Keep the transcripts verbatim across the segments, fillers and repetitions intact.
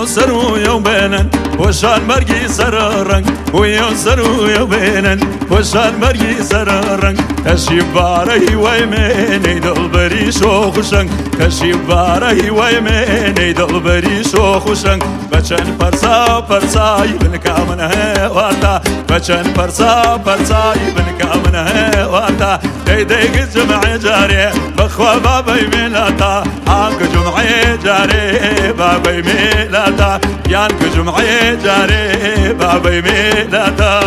سرو يوبينا وشان مرقي سررنج ويا سرو يوبينا وشان مرقي سررنج كشيب باري ويميني دلبري شوخشنج كشيب باري ويميني دلبري شوخشنج بچن پرسا پرسای بن کامن ہے واتا بچن پرسا پرسای بن کامن ہے واتا دي دي جمع جاري بخوا بابي ميلاتا عنك جمعي جاري بابي ميلاتا يانك جمعي جاري بابي ميلاتا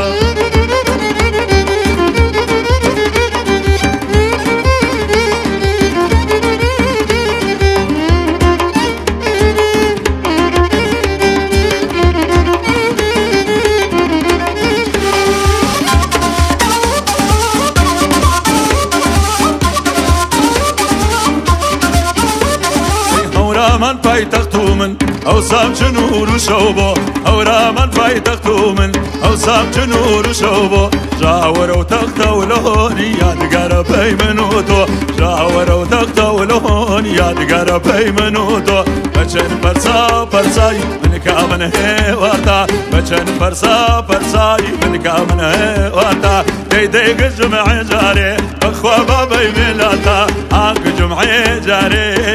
من پایتختو من او سام چنور و شوبو او من پایتختو من او سام چنور و شوبو جاور و تخت و لهون یادگار پیمنو تو جاور و تخت و لهون یادگار پیمنو تو بچن پرسا پرسای من کامن ہے واتا بچن پرسا پرسای من کامن ہے واتا دی دی جمع جاری بخوا بابی ملاتا آنک جمع جاری